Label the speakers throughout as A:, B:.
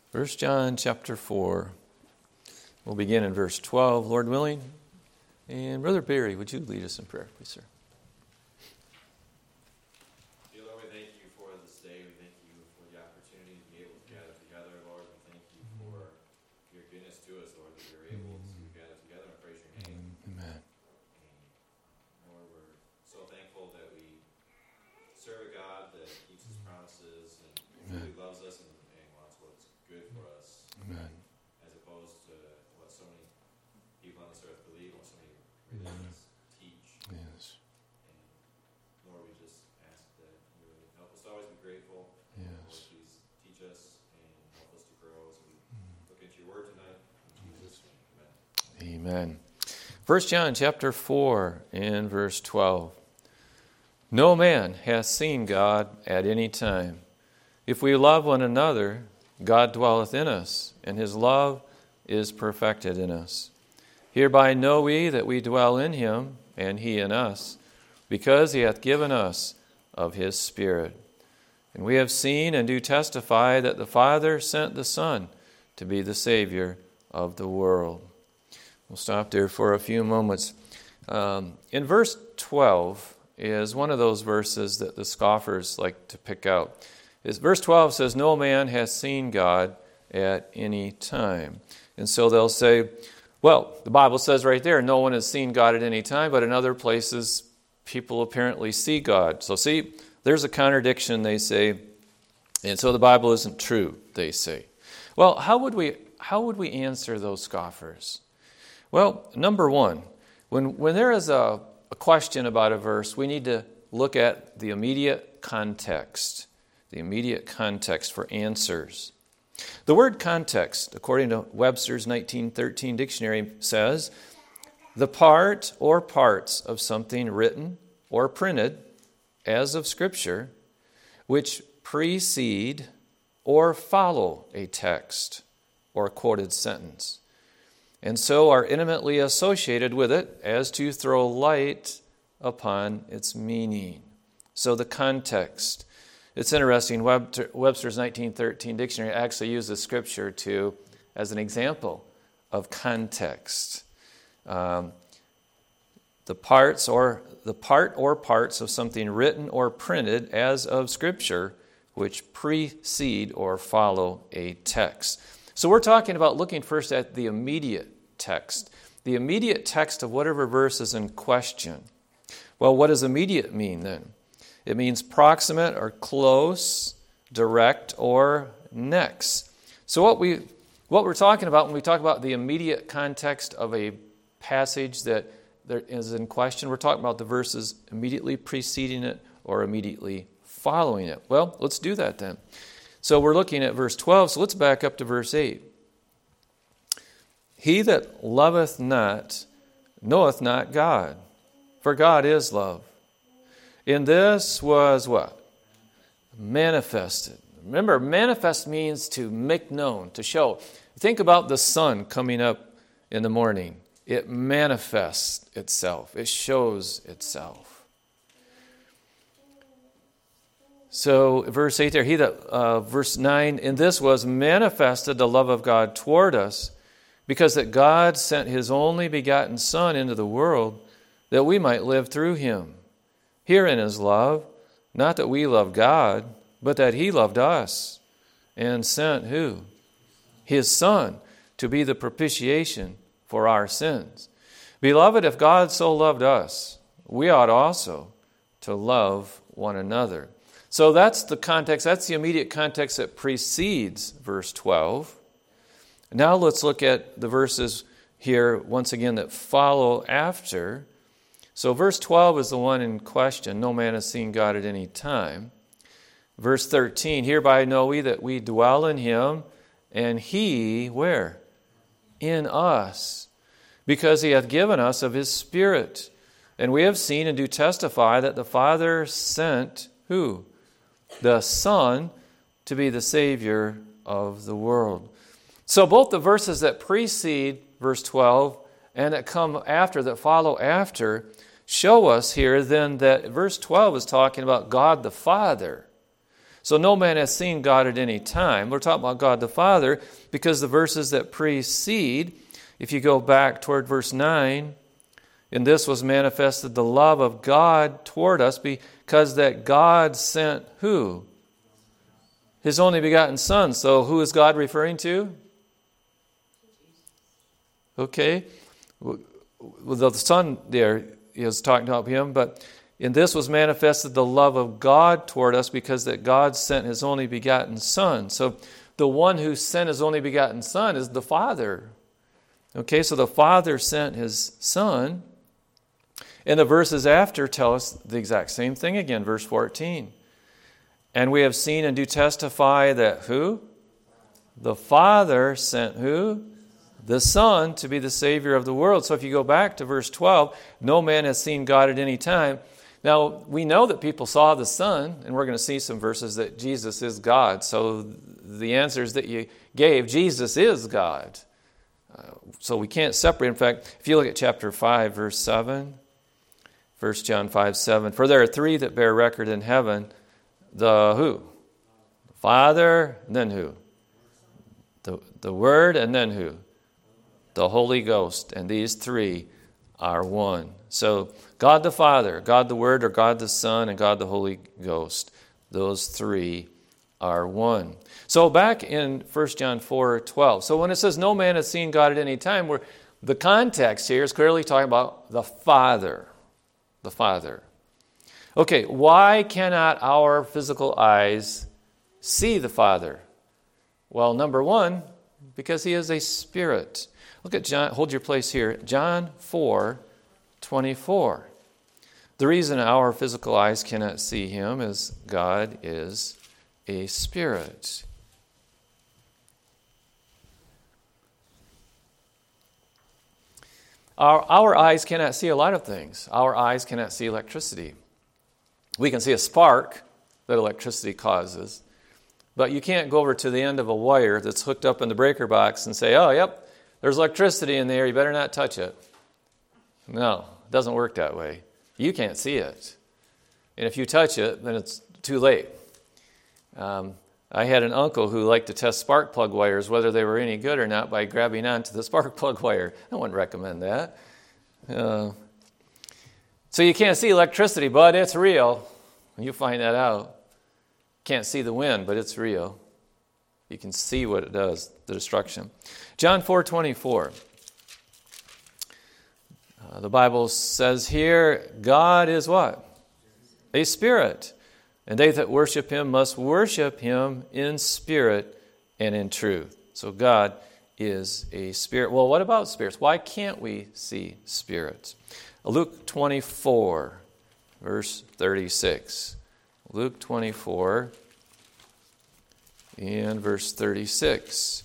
A: 1 John chapter 4. We'll begin in verse 12, Lord willing. And Brother Barry, would you lead us in prayer, please, sir?
B: Dear Lord, we thank you for this day. We thank you for the opportunity to be able to gather together, Lord. We thank you for your goodness to us, Lord, that we are able to gather together and praise your name.
A: Amen.
B: And Lord, we're so thankful that we serve a God that keeps his promises and really loves us and wants what's good for us.
A: Amen.
B: As opposed to what so many people on this earth believe, what so many religions teach.
A: Yes.
B: And Lord, we just ask that you would help us to always be grateful.
A: Yes.
B: Lord, please teach us and help us to grow as we look at your word tonight. In Jesus' name, amen.
A: Amen. 1 John chapter 4 and verse 12. No man hath seen God at any time. If we love one another, God dwelleth in us, and his love is perfected in us. Hereby know we that we dwell in him, and he in us, because he hath given us of his Spirit. And we have seen and do testify that the Father sent the Son to be the Savior of the world. We'll stop there for a few moments. In verse 12 is one of those verses that the scoffers like to pick out. Verse 12 says, no man has seen God at any time. And so they'll say, well, the Bible says right there, no one has seen God at any time, but in other places, people apparently see God. So see, there's a contradiction, they say, and so the Bible isn't true, they say. Well, how would we answer those scoffers? Well, number one, when there is a question about a verse, we need to look at the immediate context for answers. The word context, according to Webster's 1913 dictionary, says, the part or parts of something written or printed, as of Scripture, which precede or follow a text or quoted sentence, and so are intimately associated with it as to throw light upon its meaning. So the context. It's interesting, Webster's 1913 dictionary actually uses Scripture as an example of context. The part or parts of something written or printed as of Scripture, which precede or follow a text. So we're talking about looking first at the immediate text of whatever verse is in question. Well, what does immediate mean then? It means proximate or close, direct, or next. So what we're talking about when we talk about the immediate context of a passage that is in question, we're talking about the verses immediately preceding it or immediately following it. Well, let's do that then. So we're looking at verse 12, so let's back up to verse 8. He that loveth not knoweth not God, for God is love. And this was what? Manifested. Remember, manifest means to make known, to show. Think about the sun coming up in the morning. It manifests itself. It shows itself. So, verse 8 there, verse 9, and this was manifested the love of God toward us, because that God sent his only begotten Son into the world, that we might live through him. Herein is love, not that we love God, but that he loved us, and sent who? His Son, to be the propitiation for our sins. Beloved, if God so loved us, we ought also to love one another. So that's the context, that's the immediate context that precedes verse 12. Now let's look at the verses here, once again, that follow after. So verse 12 is the one in question. No man has seen God at any time. Verse 13, hereby know we that we dwell in him, and he, where? In us, because he hath given us of his Spirit. And we have seen and do testify that the Father sent, who? The Son, to be the Savior of the world. So both the verses that precede verse 12 and that come after, that follow after, show us here then that verse 12 is talking about God the Father. So no man has seen God at any time. We're talking about God the Father because the verses that precede, if you go back toward verse 9, in this was manifested the love of God toward us because that God sent who? His only begotten Son. So who is God referring to? Okay. Well, the Son there is talking about him, but in this was manifested the love of God toward us because that God sent His only begotten Son. So the one who sent His only begotten Son is the Father. Okay, so the Father sent His Son. And the verses after tell us the exact same thing again, verse 14. And we have seen and do testify that who? The Father sent who? The Son to be the Savior of the world. So if you go back to verse 12, no man has seen God at any time. Now, we know that people saw the Son, and we're going to see some verses that Jesus is God. So the answers that you gave, Jesus is God. So we can't separate. In fact, if you look at chapter 5, verse 7, 1 John 5, 7, for there are three that bear record in heaven, the who? The Father, and then who? The Word, and then who? The Holy Ghost. And these three are one. So God the Father, God the Word, or God the Son, and God the Holy Ghost, those three are one. So back in 1 John 4:12, so when it says no man has seen God at any time, the context here is clearly talking about the Father. The Father. Okay, why cannot our physical eyes see the Father? Well, number one, because He is a spirit. Look at John, hold your place here, John 4:24. The reason our physical eyes cannot see Him is God is a spirit. Our eyes cannot see a lot of things. Our eyes cannot see electricity. We can see a spark that electricity causes, but you can't go over to the end of a wire that's hooked up in the breaker box and say, oh, yep, there's electricity in there, you better not touch it. No, it doesn't work that way. You can't see it. And if you touch it, then it's too late. I had an uncle who liked to test spark plug wires, whether they were any good or not, by grabbing onto the spark plug wire. I wouldn't recommend that. So you can't see electricity, but it's real. You find that out. Can't see the wind, but it's real. You can see what it does, the destruction. John 4:24. The Bible says here, God is what? A spirit. And they that worship Him must worship Him in spirit and in truth. So God is a spirit. Well, what about spirits? Why can't we see spirits? Luke 24, verse 36. Luke 24 and verse 36.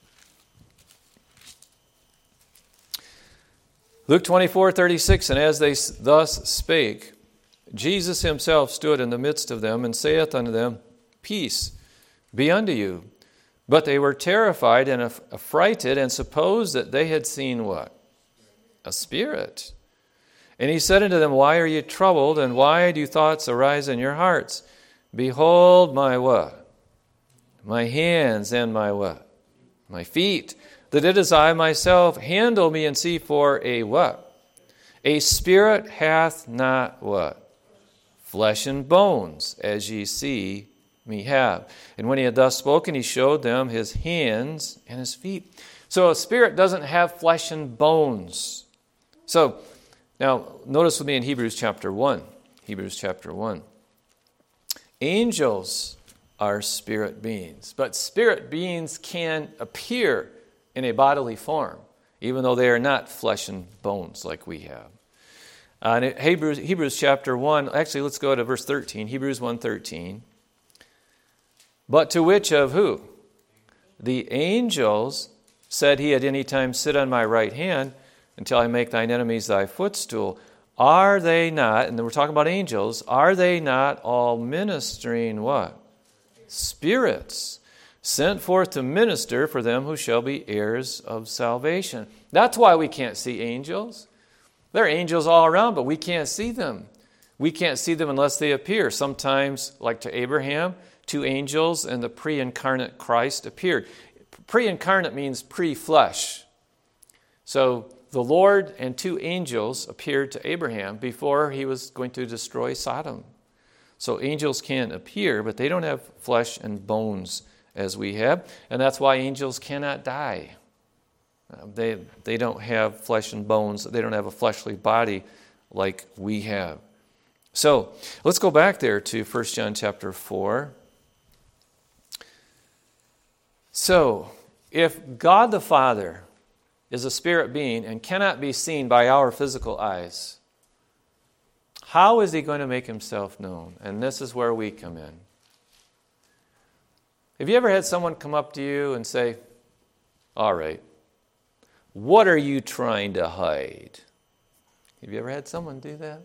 A: Luke 24:36, and as they thus spake, Jesus Himself stood in the midst of them, and saith unto them, Peace be unto you. But they were terrified and affrighted, and supposed that they had seen what? A spirit. And He said unto them, Why are ye troubled, and why do thoughts arise in your hearts? Behold my what? My hands and my what? My feet, that it is I myself. Handle me and see, for a what? A spirit hath not what? Flesh and bones, as ye see me have. And when He had thus spoken, He showed them His hands and His feet. So a spirit doesn't have flesh and bones. So, now, notice with me in Hebrews chapter 1. Hebrews chapter 1. Angels are spirit beings, but spirit beings can appear in a bodily form, even though they are not flesh and bones like we have. In Hebrews chapter 1, actually let's go to verse 13, Hebrews 1:13. But to which of who? The angels said He at any time, Sit on my right hand until I make thine enemies thy footstool. Are they not, and we're talking about angels, are they not all ministering what? Spirits, sent forth to minister for them who shall be heirs of salvation. That's why we can't see angels. There are angels all around, but we can't see them. We can't see them unless they appear. Sometimes, like to Abraham, two angels and the pre-incarnate Christ appeared. Pre-incarnate means pre-flesh. So the Lord and two angels appeared to Abraham before he was going to destroy Sodom. So angels can appear, but they don't have flesh and bones as we have, and that's why angels cannot die. They don't have flesh and bones. They don't have a fleshly body like we have. So let's go back there to 1 John chapter 4. So if God the Father is a spirit being and cannot be seen by our physical eyes, how is he going to make himself known? And this is where we come in. Have you ever had someone come up to you and say, all right, what are you trying to hide? Have you ever had someone do that?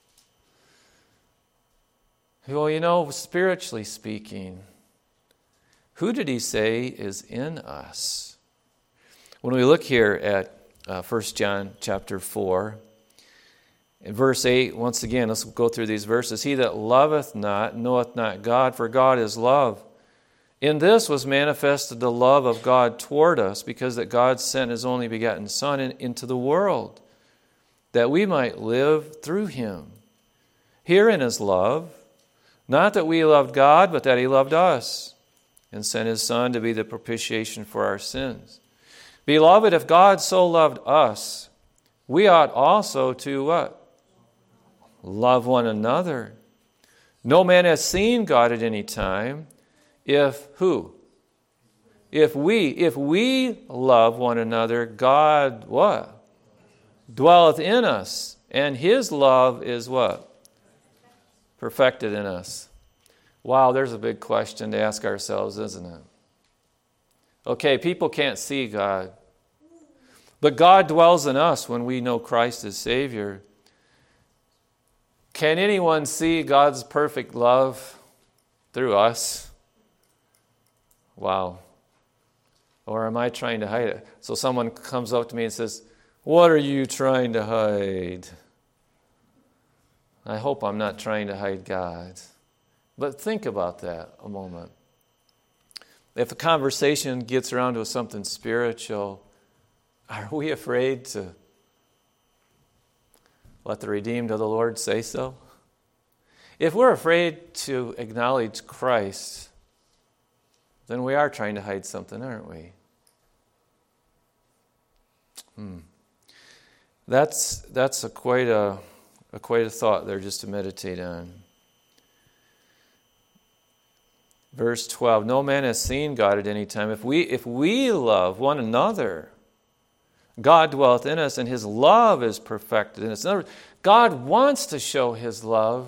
A: Well, spiritually speaking, who did he say is in us? When we look here at 1 John chapter 4, in verse 8, once again, let's go through these verses. He that loveth not knoweth not God, for God is love. In this was manifested the love of God toward us, because that God sent his only begotten Son into the world, that we might live through him. Herein is love, not that we loved God, but that he loved us, and sent his Son to be the propitiation for our sins. Beloved, if God so loved us, we ought also to what? Love one another. No man has seen God at any time. If who? If we love one another, God what? Dwelleth in us. And his love is what? Perfected in us. Wow, there's a big question to ask ourselves, isn't it? Okay, people can't see God. But God dwells in us when we know Christ as Savior. Can anyone see God's perfect love through us? Wow. Or am I trying to hide it? So someone comes up to me and says, what are you trying to hide? I hope I'm not trying to hide God. But think about that a moment. If a conversation gets around to something spiritual, are we afraid to let the redeemed of the Lord say so? If we're afraid to acknowledge Christ, then we are trying to hide something, aren't we? That's quite a thought there just to meditate on. Verse 12, no man has seen God at any time. If we love one another, God dwelleth in us, and his love is perfected in us. In other words, God wants to show his love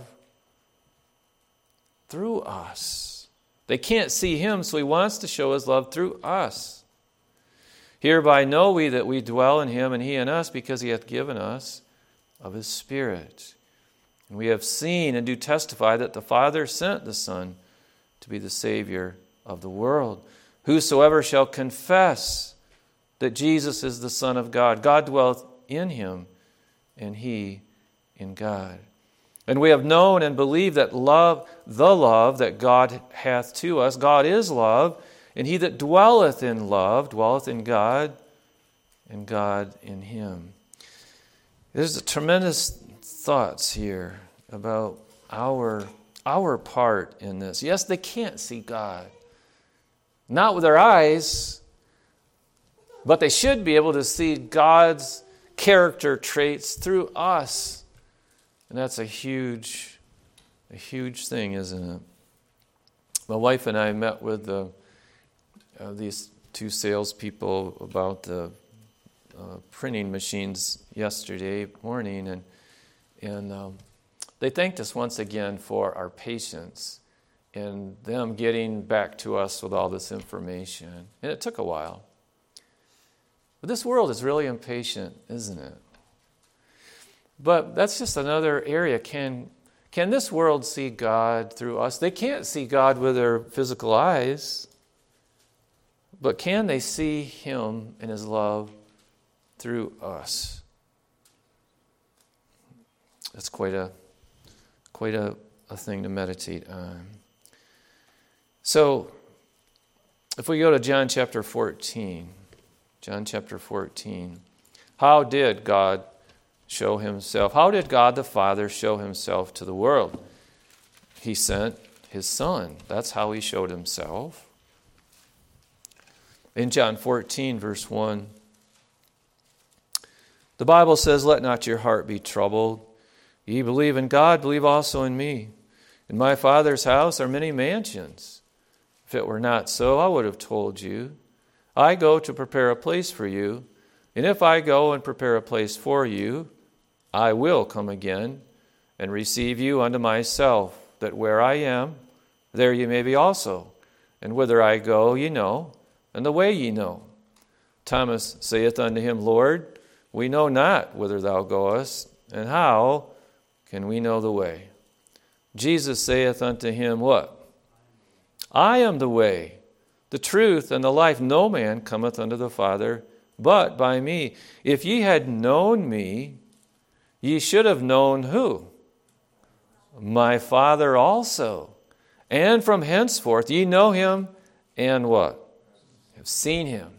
A: through us. They can't see him, so he wants to show his love through us. Hereby know we that we dwell in him, and he in us, because he hath given us of his Spirit. And we have seen and do testify that the Father sent the Son to be the Savior of the world. Whosoever shall confess that Jesus is the Son of God, God dwelleth in him, and he in God. And we have known and believed that the love that God hath to us, God is love, and he that dwelleth in love dwelleth in God, and God in him. There's tremendous thoughts here about our part in this. Yes, they can't see God. Not with their eyes, but they should be able to see God's character traits through us. And that's a huge thing, isn't it? My wife and I met with these two salespeople about the printing machines yesterday morning, and they thanked us once again for our patience and them getting back to us with all this information. And it took a while. But this world is really impatient, isn't it? But that's just another area. Can this world see God through us? They can't see God with their physical eyes, but can they see him and his love through us? That's quite a thing to meditate on. So, if we go to John chapter 14, how did God show himself? How did God the Father show himself to the world? He sent his Son. That's how he showed himself. In John 14, verse 1, the Bible says, "Let not your heart be troubled. Ye believe in God, believe also in me. In my Father's house are many mansions. If it were not so, I would have told you. I go to prepare a place for you. And if I go and prepare a place for you, I will come again and receive you unto myself, that where I am, there ye may be also. And whither I go, ye know, and the way ye know." Thomas saith unto him, "Lord, we know not whither thou goest, and how can we know the way?" Jesus saith unto him, what? "I am the way, the truth, and the life. No man cometh unto the Father but by me. If ye had known me, ye should have known" who? "My Father also. And from henceforth ye know him, and" what? "Have seen him."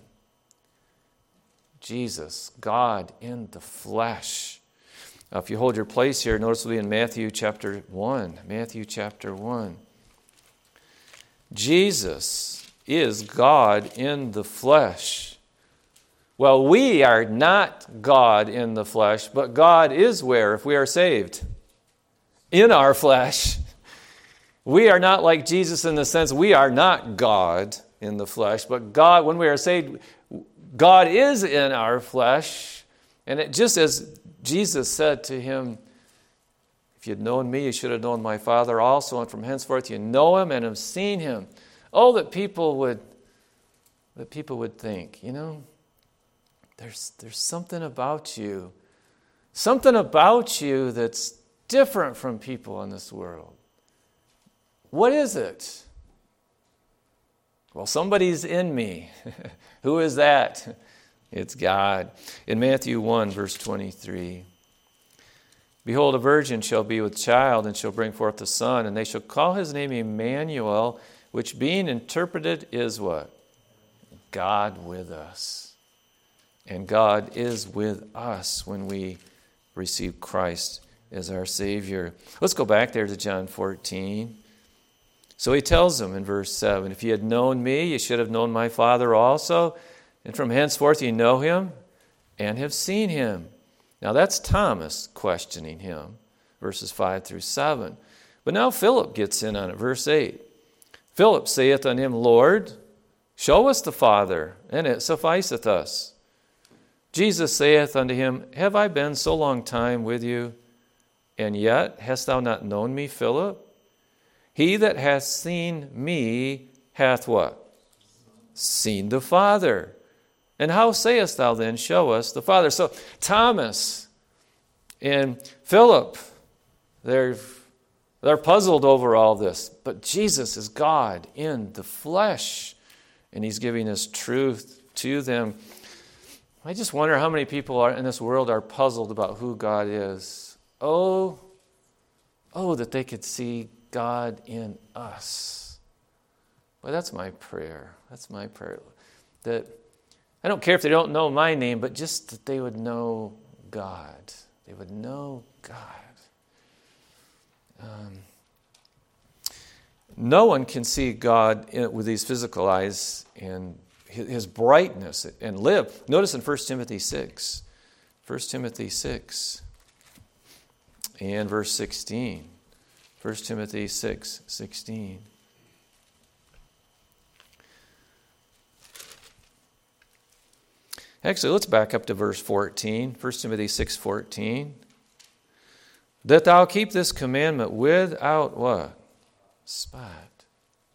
A: Jesus, God in the flesh. Now, if you hold your place here, notice we'll be in Matthew chapter 1. Matthew chapter 1. Jesus is God in the flesh. Well, we are not God in the flesh, but God is where if we are saved? In our flesh. We are not like Jesus in the sense we are not God in the flesh, but God, when we are saved, God is in our flesh. And it just as Jesus said to him, "If you'd known me, you should have known my Father also, and from henceforth you know him and have seen him." Oh, that people would think, there's something about you that's different from people in this world. What is it? Well, somebody's in me. Who is that? It's God. In Matthew 1, verse 23, "Behold, a virgin shall be with child, and shall bring forth a son, and they shall call his name Emmanuel, which being interpreted is" what? God with us. And God is with us when we receive Christ as our Savior. Let's go back there to John 14. So he tells them in verse 7, "If ye had known me, ye should have known my Father also. And from henceforth ye know him and have seen him." Now that's Thomas questioning him, verses 5 through 7. But now Philip gets in on it, verse 8. "Philip saith unto him, Lord, show us the Father, and it sufficeth us. Jesus saith unto him, Have I been so long time with you, and yet hast thou not known me, Philip? He that hath seen me hath" what? "Seen the Father. And how sayest thou then, Show us the Father?" So Thomas and Philip, they're puzzled over all this. But Jesus is God in the flesh, and he's giving us truth to them. I just wonder how many people in this world are puzzled about who God is. Oh, that they could see God in us. Well, that's my prayer. That's my prayer. That I don't care if they don't know my name, but just that they would know God. They would know God. No one can see God with these physical eyes and his brightness and live. Notice in 1 Timothy 6. 1 Timothy 6 and verse 16. 1 Timothy 6:16. Actually, let's back up to verse 14. 1 Timothy 6:14. "That thou keep this commandment without" what? "Spot."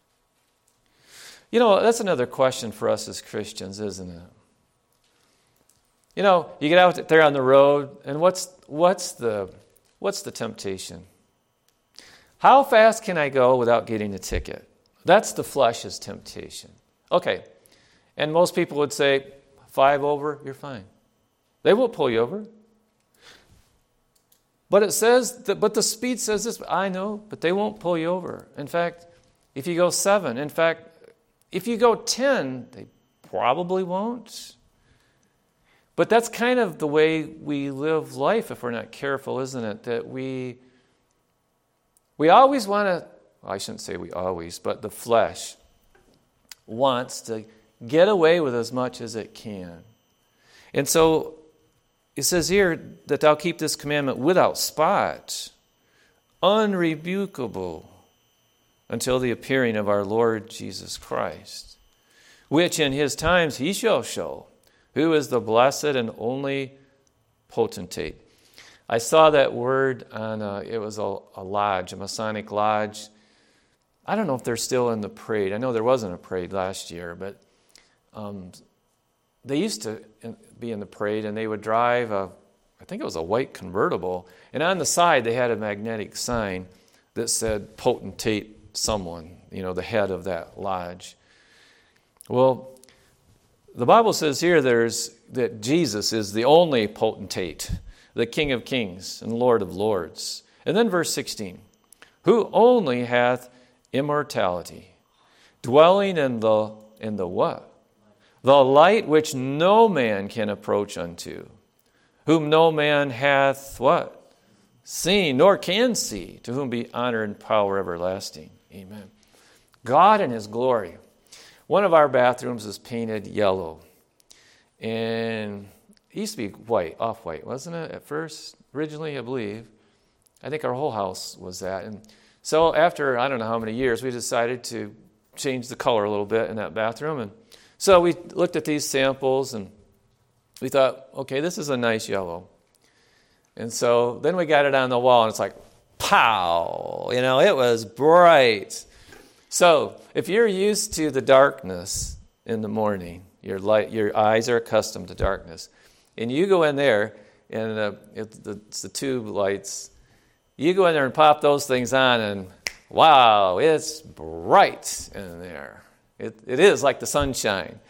A: That's another question for us as Christians, isn't it? You get out there on the road, and what's the temptation? How fast can I go without getting a ticket? That's the flesh's temptation. Okay, and most people would say, 5 over, you're fine. They won't pull you over. But it says, but the speed says this, I know, but they won't pull you over. In fact, if you go 7. In fact, if you go 10, they probably won't. But that's kind of the way we live life if we're not careful, isn't it? That we always want to, well, I shouldn't say we always, but the flesh wants to get away with as much as it can. And so it says here that thou keep this commandment without spot, unrebukable, until the appearing of our Lord Jesus Christ, which in his times he shall show, who is the blessed and only potentate. I saw that word on, it was a lodge, a Masonic lodge. I don't know if they're still in the parade. I know there wasn't a parade last year, but they used to be in the parade, and they would drive I think it was a white convertible, and on the side they had a magnetic sign that said potentate someone, the head of that lodge. Well, the Bible says here that Jesus is the only potentate, the King of kings and Lord of lords. And then verse 16, who only hath immortality, dwelling in the what? The light which no man can approach unto, whom no man hath what? Seen, nor can see, to whom be honor and power everlasting. Amen. God in his glory. One of our bathrooms is painted yellow. And it used to be white, off-white, wasn't it, at first? Originally, I believe. I think our whole house was that. And so after, I don't know how many years, we decided to change the color a little bit in that bathroom. And so we looked at these samples, and we thought, okay, this is a nice yellow. And so then we got it on the wall, and it's like, pow! It was bright. So if you're used to the darkness in the morning, your eyes are accustomed to darkness, and you go in there, and it's the tube lights, you go in there and pop those things on, and wow, it's bright in there. It is like the sunshine.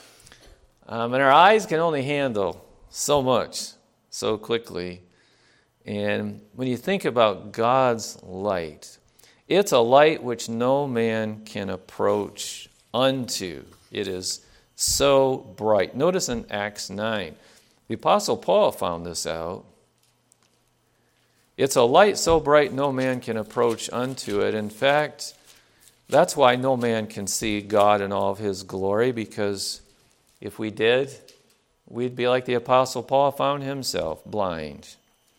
A: And our eyes can only handle so much so quickly. And when you think about God's light, it's a light which no man can approach unto. It is so bright. Notice in Acts 9, the Apostle Paul found this out. It's a light so bright no man can approach unto it. In fact, that's why no man can see God in all of his glory, because if we did, we'd be like the Apostle Paul found himself, blind.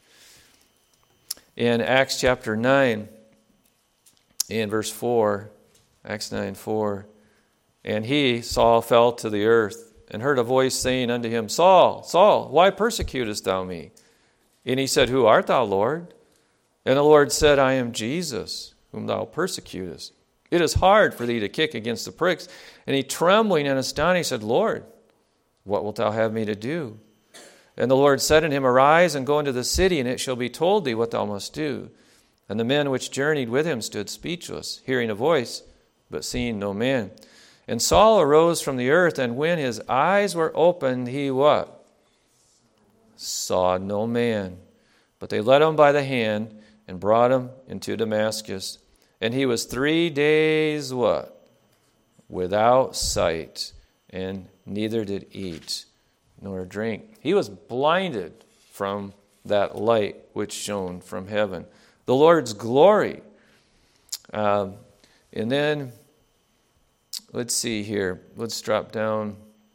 A: In Acts chapter 9, in verse 4, Acts 9:4, and he, Saul, fell to the earth, and heard a voice saying unto him, Saul, Saul, why persecutest thou me? And he said, Who art thou, Lord? And the Lord said, I am Jesus, whom thou persecutest. It is hard for thee to kick against the pricks. And he, trembling and astonished, said, Lord, what wilt thou have me to do? And the Lord said unto him, Arise and go into the city, and it shall be told thee what thou must do. And the men which journeyed with him stood speechless, hearing a voice, but seeing no man. And Saul arose from the earth, and when his eyes were opened, he what? Saw no man. But they led him by the hand and brought him into Damascus. And he was 3 days what? Without sight, and neither did eat nor drink. He was blinded from that light which shone from heaven, the Lord's glory. And then, let's see here. Let's drop down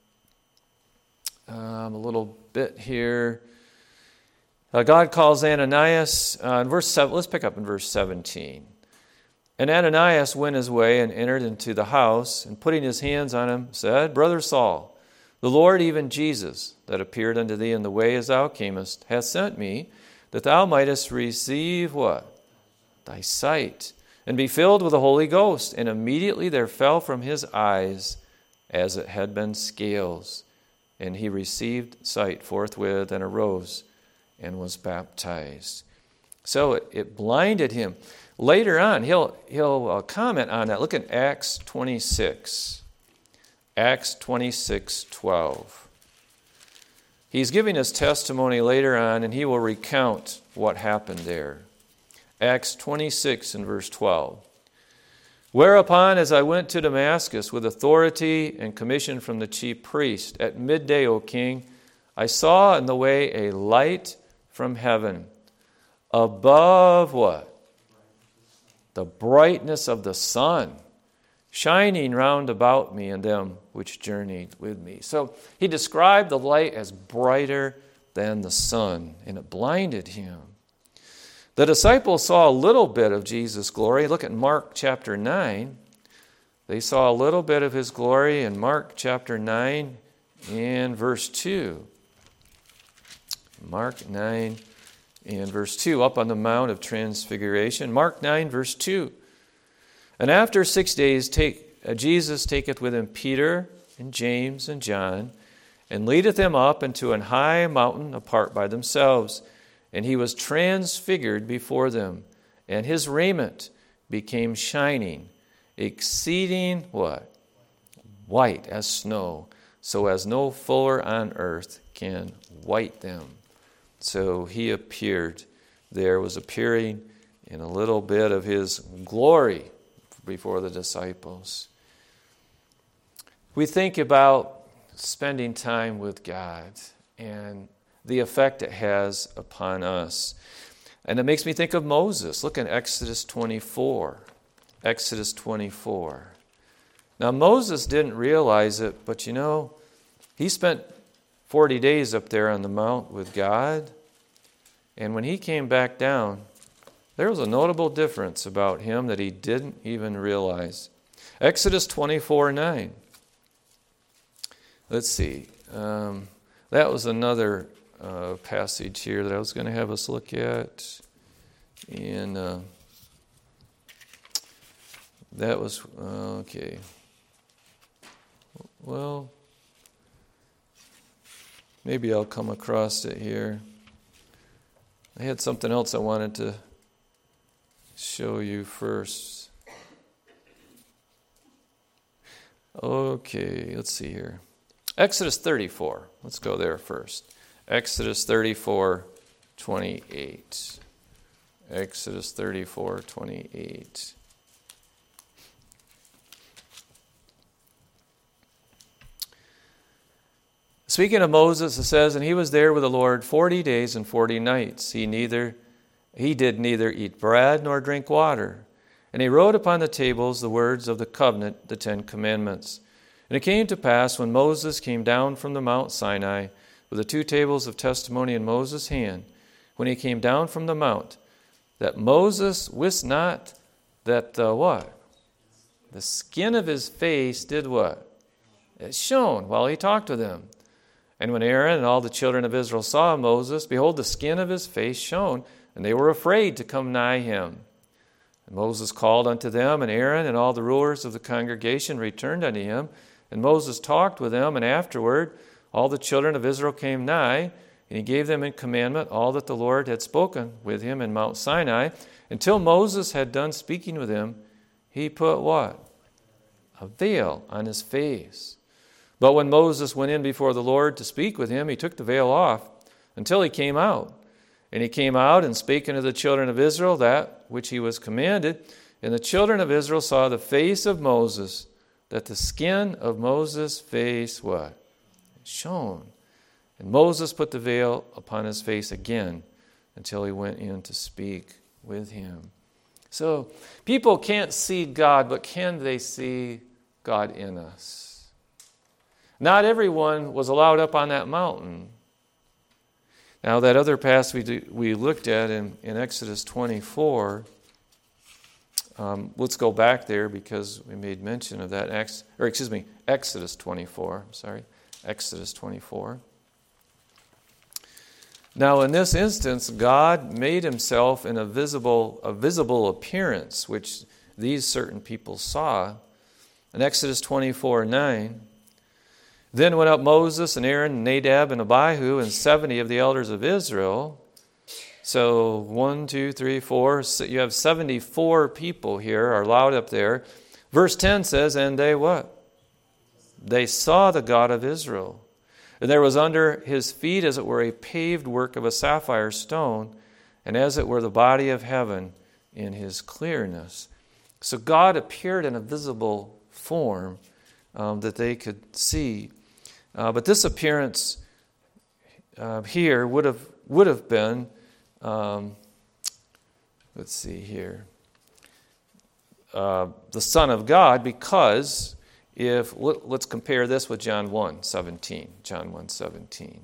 A: a little bit here. God calls Ananias, in verse 7, let's pick up in verse 17. And Ananias went his way and entered into the house, and putting his hands on him, said, Brother Saul, the Lord, even Jesus, that appeared unto thee in the way as thou camest, hath sent me, that thou mightest receive what? Thy sight, and be filled with the Holy Ghost. And immediately there fell from his eyes as it had been scales. And he received sight forthwith, and arose, and was baptized. So it blinded him. Later on, he'll comment on that. Look at Acts 26. Acts 26:12. He's giving his testimony later on, and he will recount what happened there. Acts 26 and verse 12. Whereupon, as I went to Damascus with authority and commission from the chief priest, at midday, O king, I saw in the way a light from heaven, above what? The brightness of the sun, shining round about me and them which journeyed with me. So he described the light as brighter than the sun, and it blinded him. The disciples saw a little bit of Jesus' glory. Look at Mark chapter 9. They saw a little bit of his glory in Mark chapter 9 and verse 2. Mark 9 and verse 2, up on the Mount of Transfiguration. Mark 9, verse 2. And after 6 days Jesus taketh with him Peter and James and John, and leadeth them up into an high mountain apart by themselves. And he was transfigured before them, and his raiment became shining, exceeding what? White as snow, so as no fuller on earth can white them. So he appeared. There was appearing in a little bit of his glory before the disciples. We think about spending time with God and the effect it has upon us. And it makes me think of Moses. Look at Exodus 24. Exodus 24. Now, Moses didn't realize it, but he spent 40 days up there on the mount with God. And when he came back down, there was a notable difference about him that he didn't even realize. Exodus 24:9. Let's see. That was another passage here that I was going to have us look at. And that was, okay. Well, maybe I'll come across it here. I had something else I wanted to show you first. Okay, let's see here. Exodus 34. Let's go there first. Exodus 34:28. Exodus 34:28. Speaking of Moses, it says, and he was there with the Lord 40 days and 40 nights. He did neither eat bread nor drink water. And he wrote upon the tables the words of the covenant, the 10 commandments. And it came to pass when Moses came down from the Mount Sinai with the 2 tables of testimony in Moses' hand, when he came down from the mount, that Moses wist not that the skin of his face did what? It shone while he talked with them. And when Aaron and all the children of Israel saw Moses, behold, the skin of his face shone, and they were afraid to come nigh him. And Moses called unto them, and Aaron and all the rulers of the congregation returned unto him. And Moses talked with them, and afterward all the children of Israel came nigh, and he gave them in commandment all that the Lord had spoken with him in Mount Sinai. Until Moses had done speaking with him, he put what? A veil on his face. But when Moses went in before the Lord to speak with him, he took the veil off until he came out. And he came out and spake unto the children of Israel that which he was commanded. And the children of Israel saw the face of Moses, that the skin of Moses' face what? Shone. And Moses put the veil upon his face again until he went in to speak with him. So people can't see God, but can they see God in us? Not everyone was allowed up on that mountain. Now, that other passage we looked at in Exodus 24, let's go back there because we made mention of that. Exodus 24. Exodus 24. Now, in this instance, God made himself in a visible appearance, which these certain people saw. In Exodus 24:9, then went up Moses and Aaron and Nadab and Abihu and 70 of the elders of Israel. So 1, 2, 3, 4. So you have 74 people here are allowed up there. Verse 10 says, and they what? They saw the God of Israel. And there was under his feet as it were a paved work of a sapphire stone, and as it were the body of heaven in his clearness. So God appeared in a visible form that they could see. But this appearance here would have been, let's see here, the Son of God, because let's compare this with John 1:17. John 1:17.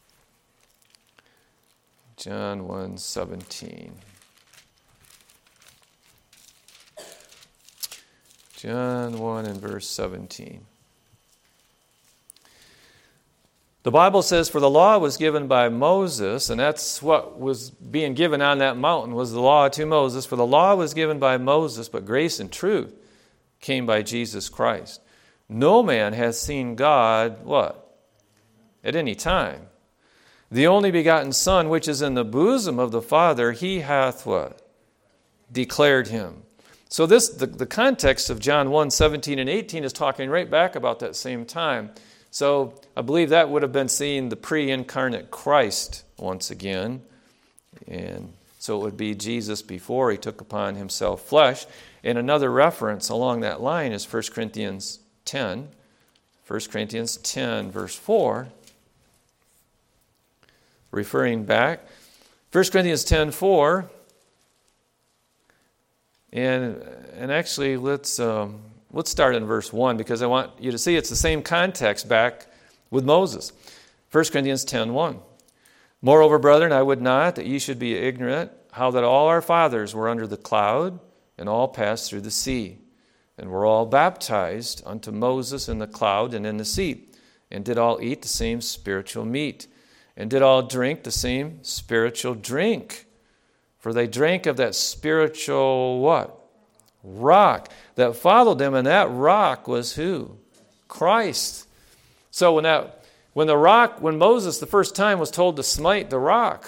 A: John 1:17. John 1 and verse 17. The Bible says, for the law was given by Moses, and that's what was being given on that mountain, was the law to Moses. For the law was given by Moses, but grace and truth came by Jesus Christ. No man has seen God, what? At any time. The only begotten Son, which is in the bosom of the Father, he hath what? Declared him. So the context of John 1:17 and 18 is talking right back about that same time. So I believe that would have been seeing the pre-incarnate Christ once again. And so it would be Jesus before he took upon himself flesh. And another reference along that line is 1 Corinthians 10. 1 Corinthians 10, verse 4. Referring back. 1 Corinthians 10:4. And actually, let's start in verse 1 because I want you to see it's the same context back with Moses. 1 Corinthians 10:1. Moreover, brethren, I would not that ye should be ignorant how that all our fathers were under the cloud and all passed through the sea, and were all baptized unto Moses in the cloud and in the sea, and did all eat the same spiritual meat, and did all drink the same spiritual drink. For they drank of that spiritual what? Rock that followed them, and that rock was who? Christ. So when Moses the first time was told to smite the rock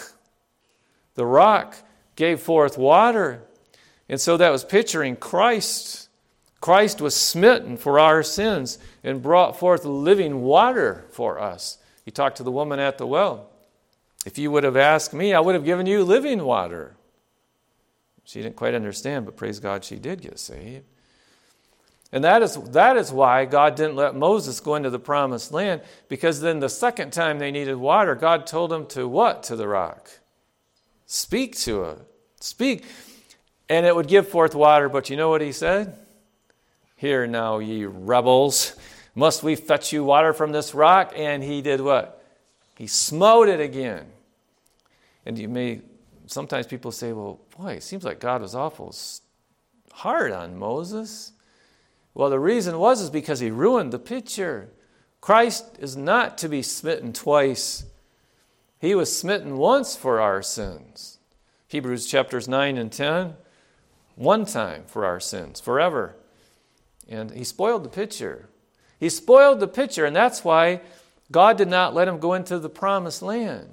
A: gave forth water. And so that was picturing Christ. Christ was smitten for our sins and brought forth living water for us. He talked to the woman at the well. If you would have asked me, I would have given you living water. She didn't quite understand, but praise God, she did get saved. And that is why God didn't let Moses go into the promised land, because then the second time they needed water, God told him to what to the rock? Speak to it. Speak. And it would give forth water, but you know what he said? Hear now, ye rebels, must we fetch you water from this rock? And he did what? He smote it again. And sometimes people say, well, boy, it seems like God was awful hard on Moses. Well, the reason is because he ruined the picture. Christ is not to be smitten twice. He was smitten once for our sins. Hebrews chapters 9 and 10, one time for our sins, forever. And he spoiled the picture. He spoiled the picture, and that's why God did not let him go into the promised land.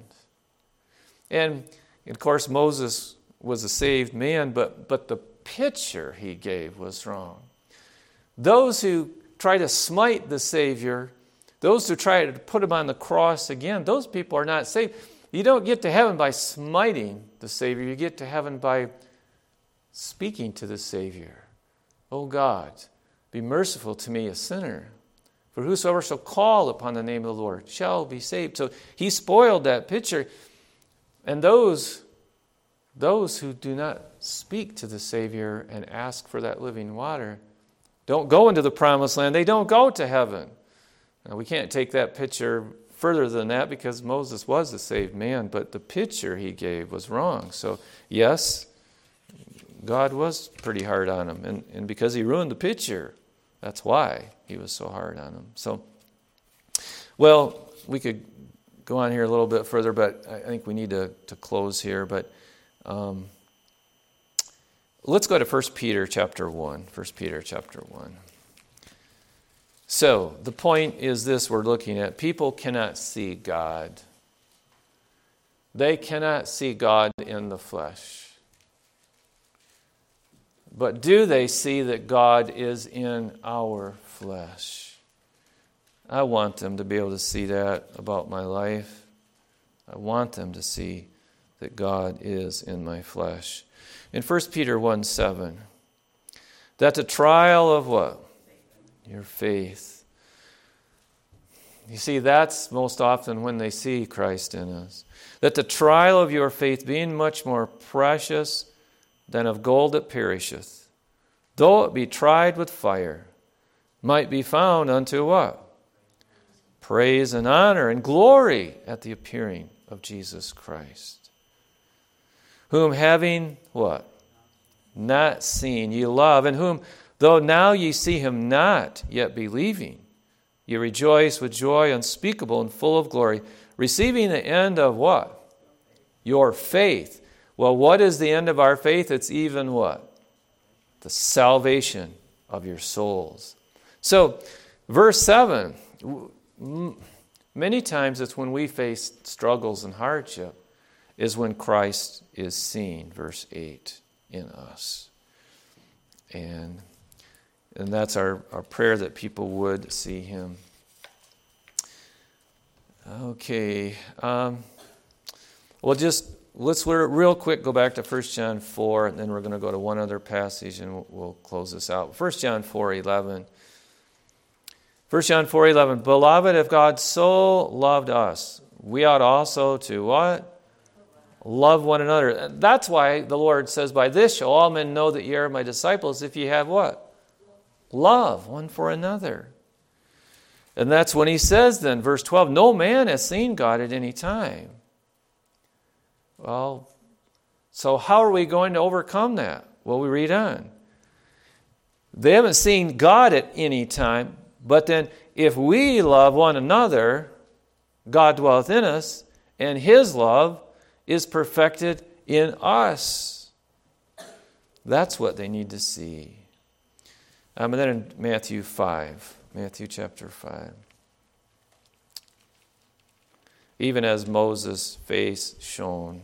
A: And of course, Moses was a saved man, but the picture he gave was wrong. Those who try to smite the Savior, those who try to put him on the cross again, those people are not saved. You don't get to heaven by smiting the Savior. You get to heaven by speaking to the Savior. O God, be merciful to me, a sinner. For whosoever shall call upon the name of the Lord shall be saved. So he spoiled that picture. And those who do not speak to the Savior and ask for that living water don't go into the promised land. They don't go to heaven. Now, we can't take that picture further than that because Moses was a saved man, but the picture he gave was wrong. So, yes, God was pretty hard on him. And because he ruined the picture, that's why he was so hard on him. So, well, we could go on here a little bit further, but I think we need to close here. But let's go to 1 Peter chapter 1. 1 Peter chapter 1. So, the point is this we're looking at. People cannot see God. They cannot see God in the flesh. But do they see that God is in our flesh? I want them to be able to see that about my life. I want them to see that God is in my flesh. In 1 Peter 1:7, That the trial of what? Your faith. You see, that's most often when they see Christ in us. That the trial of your faith, being much more precious than of gold that perisheth, though it be tried with fire, might be found unto what? Praise and honor and glory at the appearing of Jesus Christ. Whom having what? Not seen ye love, and whom, though now ye see him not, yet believing, ye rejoice with joy unspeakable and full of glory, receiving the end of what? Your faith. Well, what is the end of our faith? It's even what? The salvation of your souls. So, verse 7, many times it's when we face struggles and hardship is when Christ is seen, verse 8, in us. And that's our prayer, that people would see him. Okay. Let's real quick go back to 1 John 4, and then we're going to go to one other passage, and we'll close this out. 1 John 4:11. 1 John 4:11. Beloved, if God so loved us, we ought also to what? Love one another. That's why the Lord says, by this shall all men know that ye are my disciples, if ye have what? Love one for another. And that's when he says then, verse 12, no man has seen God at any time. Well, so how are we going to overcome that? Well, we read on. They haven't seen God at any time, but then if we love one another, God dwelleth in us, and his love is perfected in us. That's what they need to see. And then in Matthew chapter 5. Even as Moses' face shone.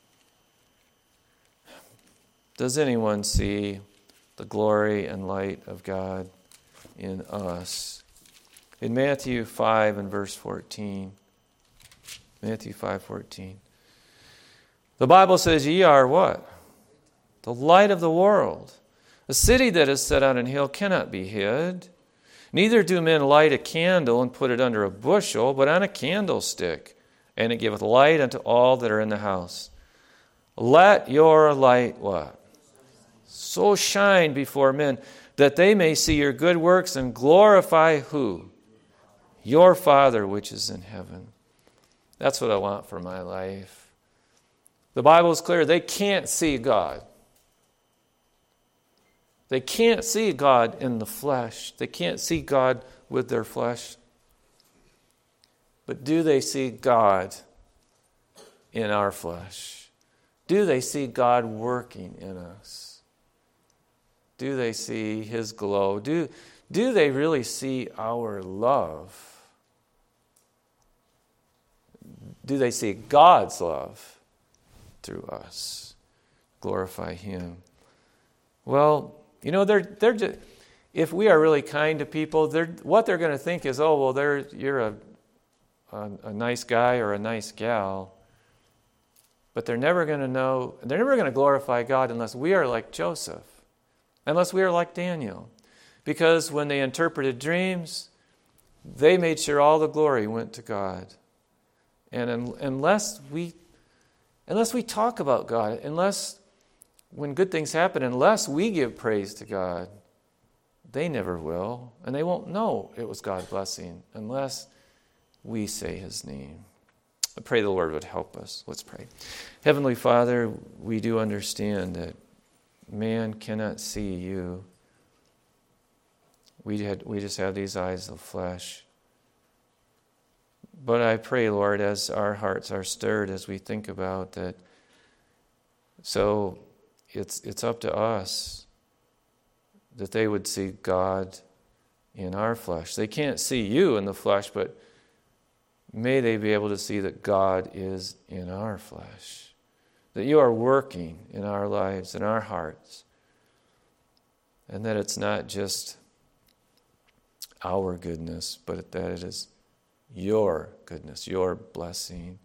A: Does anyone see the glory and light of God in us? In Matthew 5 and verse 14. Matthew 5:14. The Bible says, ye are what? The light of the world. A city that is set on an hill cannot be hid. Neither do men light a candle and put it under a bushel, but on a candlestick, and it giveth light unto all that are in the house. Let your light what? So shine before men, that they may see your good works and glorify who? Your Father which is in heaven. That's what I want for my life. The Bible is clear. They can't see God. They can't see God in the flesh. They can't see God with their flesh. But do they see God in our flesh? Do they see God working in us? Do they see his glow? Do they really see our love? Do they see God's love through us? Glorify him. Well, you know, they're just, if we are really kind to people, what they're going to think is, oh, well, you're a nice guy or a nice gal. But they're never going to glorify God unless we are like Joseph, unless we are like Daniel. Because when they interpreted dreams, they made sure all the glory went to God. And unless we talk about God, when good things happen, unless we give praise to God, they never will. And they won't know it was God's blessing unless we say his name. I pray the Lord would help us. Let's pray. Heavenly Father, we do understand that man cannot see you. We just have these eyes of flesh. But I pray, Lord, as our hearts are stirred as we think about that, so it's up to us that they would see God in our flesh. They can't see you in the flesh, but may they be able to see that God is in our flesh, that you are working in our lives, in our hearts, and that it's not just our goodness, but that it is your goodness, your blessing.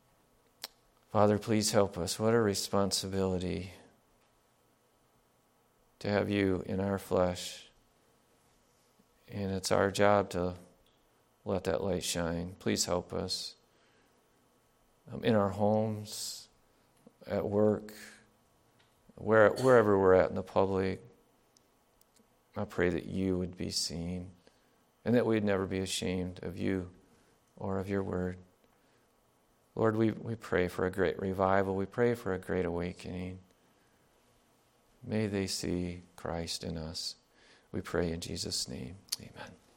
A: Father, please help us. What a responsibility to have you in our flesh. And it's our job to let that light shine. Please help us in our homes, at work, wherever we're at in the public. I pray that you would be seen and that we'd never be ashamed of you or of your word. Lord, we pray for a great revival. We pray for a great awakening. May they see Christ in us. We pray in Jesus' name. Amen.